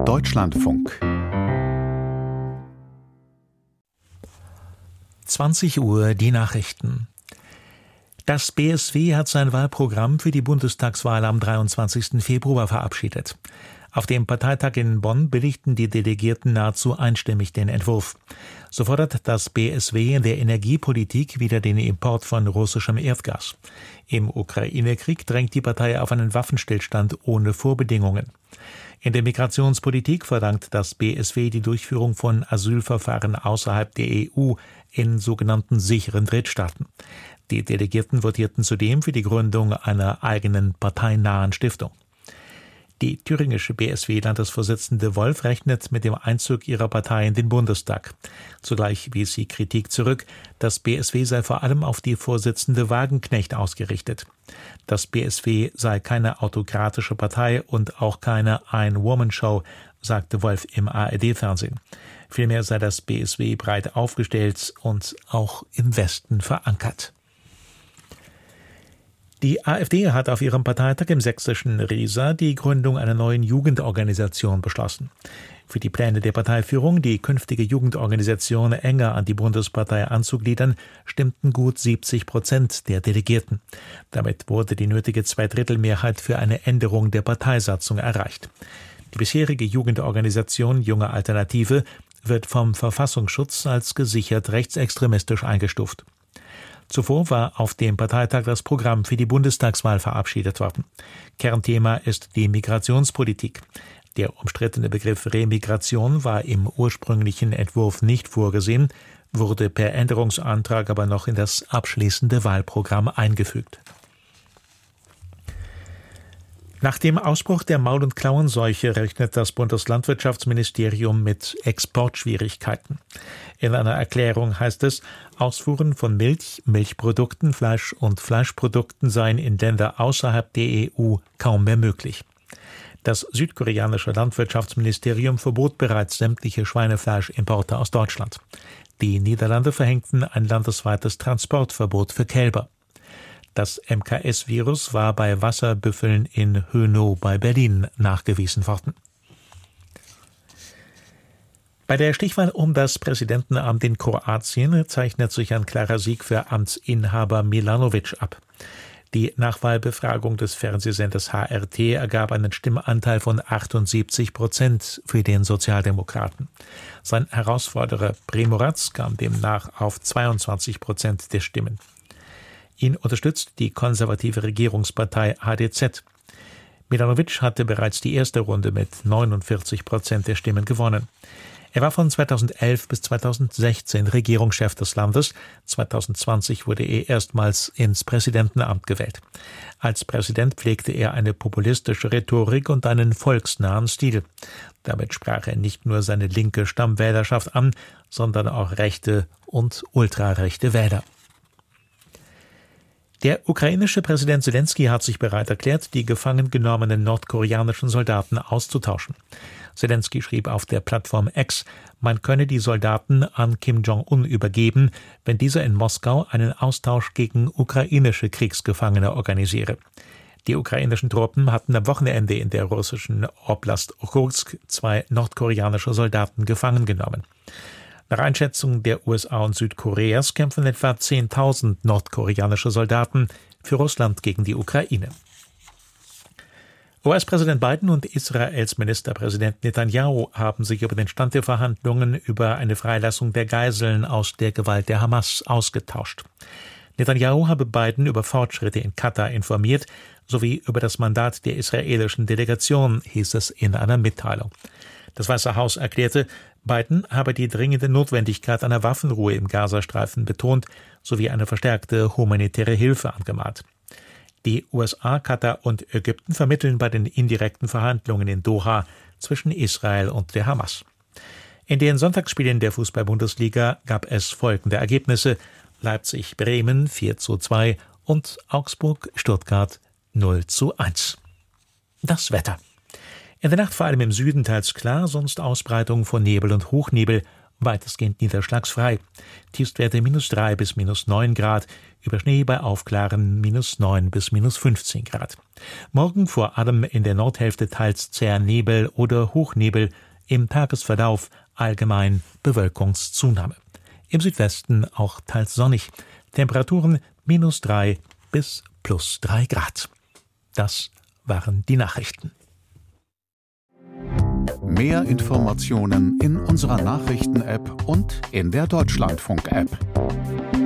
Deutschlandfunk 20 Uhr die Nachrichten. Das BSW hat sein Wahlprogramm für die Bundestagswahl am 23. Februar verabschiedet. Auf dem Parteitag in Bonn billigten die Delegierten nahezu einstimmig den Entwurf. So fordert das BSW in der Energiepolitik wieder den Import von russischem Erdgas. Im Ukraine-Krieg drängt die Partei auf einen Waffenstillstand ohne Vorbedingungen. In der Migrationspolitik verlangt das BSW die Durchführung von Asylverfahren außerhalb der EU in sogenannten sicheren Drittstaaten. Die Delegierten votierten zudem für die Gründung einer eigenen parteinahen Stiftung. Die thüringische BSW-Landesvorsitzende Wolf rechnet mit dem Einzug ihrer Partei in den Bundestag. Zugleich wies sie Kritik zurück, das BSW sei vor allem auf die Vorsitzende Wagenknecht ausgerichtet. Das BSW sei keine autokratische Partei und auch keine Ein-Woman-Show, sagte Wolf im ARD-Fernsehen. Vielmehr sei das BSW breit aufgestellt und auch im Westen verankert. Die AfD hat auf ihrem Parteitag im sächsischen Riesa die Gründung einer neuen Jugendorganisation beschlossen. Für die Pläne der Parteiführung, die künftige Jugendorganisation enger an die Bundespartei anzugliedern, stimmten gut 70% der Delegierten. Damit wurde die nötige Zweidrittelmehrheit für eine Änderung der Parteisatzung erreicht. Die bisherige Jugendorganisation Junge Alternative wird vom Verfassungsschutz als gesichert rechtsextremistisch eingestuft. Zuvor war auf dem Parteitag das Programm für die Bundestagswahl verabschiedet worden. Kernthema ist die Migrationspolitik. Der umstrittene Begriff Remigration war im ursprünglichen Entwurf nicht vorgesehen, wurde per Änderungsantrag aber noch in das abschließende Wahlprogramm eingefügt. Nach dem Ausbruch der Maul- und Klauenseuche rechnet das Bundeslandwirtschaftsministerium mit Exportschwierigkeiten. In einer Erklärung heißt es, Ausfuhren von Milch, Milchprodukten, Fleisch und Fleischprodukten seien in Länder außerhalb der EU kaum mehr möglich. Das südkoreanische Landwirtschaftsministerium verbot bereits sämtliche Schweinefleischimporte aus Deutschland. Die Niederlande verhängten ein landesweites Transportverbot für Kälber. Das MKS-Virus war bei Wasserbüffeln in Hönow bei Berlin nachgewiesen worden. Bei der Stichwahl um das Präsidentenamt in Kroatien zeichnet sich ein klarer Sieg für Amtsinhaber Milanovic ab. Die Nachwahlbefragung des Fernsehsenders HRT ergab einen Stimmanteil von 78% für den Sozialdemokraten. Sein Herausforderer Primorac kam demnach auf 22% der Stimmen. Ihn unterstützt die konservative Regierungspartei HDZ. Milanovic hatte bereits die erste Runde mit 49% der Stimmen gewonnen. Er war von 2011 bis 2016 Regierungschef des Landes. 2020 wurde er erstmals ins Präsidentenamt gewählt. Als Präsident pflegte er eine populistische Rhetorik und einen volksnahen Stil. Damit sprach er nicht nur seine linke Stammwählerschaft an, sondern auch rechte und ultrarechte Wähler. Der ukrainische Präsident Zelensky hat sich bereit erklärt, die gefangen genommenen nordkoreanischen Soldaten auszutauschen. Zelensky schrieb auf der Plattform X, man könne die Soldaten an Kim Jong-un übergeben, wenn dieser in Moskau einen Austausch gegen ukrainische Kriegsgefangene organisiere. Die ukrainischen Truppen hatten am Wochenende in der russischen Oblast Okhotsk 2 nordkoreanische Soldaten gefangen genommen. Nach Einschätzung der USA und Südkoreas kämpfen etwa 10.000 nordkoreanische Soldaten für Russland gegen die Ukraine. US-Präsident Biden und Israels Ministerpräsident Netanyahu haben sich über den Stand der Verhandlungen über eine Freilassung der Geiseln aus der Gewalt der Hamas ausgetauscht. Netanyahu habe Biden über Fortschritte in Katar informiert, sowie über das Mandat der israelischen Delegation, hieß es in einer Mitteilung. Das Weiße Haus erklärte, Biden habe die dringende Notwendigkeit einer Waffenruhe im Gazastreifen betont, sowie eine verstärkte humanitäre Hilfe angemahnt. Die USA, Katar und Ägypten vermitteln bei den indirekten Verhandlungen in Doha zwischen Israel und der Hamas. In den Sonntagsspielen der Fußball-Bundesliga gab es folgende Ergebnisse: Leipzig-Bremen 4:2 und Augsburg-Stuttgart 0:1. Das Wetter. In der Nacht vor allem im Süden teils klar, sonst Ausbreitung von Nebel und Hochnebel. weitestgehend niederschlagsfrei. Tiefstwerte -3 bis -9 Grad, über Schnee bei Aufklaren -9 bis -15 Grad. Morgen vor allem in der Nordhälfte teils zäher Nebel oder Hochnebel, im Tagesverlauf allgemein Bewölkungszunahme. Im Südwesten auch teils sonnig. Temperaturen -3 bis +3 Grad. Das waren die Nachrichten. Mehr Informationen in unserer Nachrichten-App und in der Deutschlandfunk-App.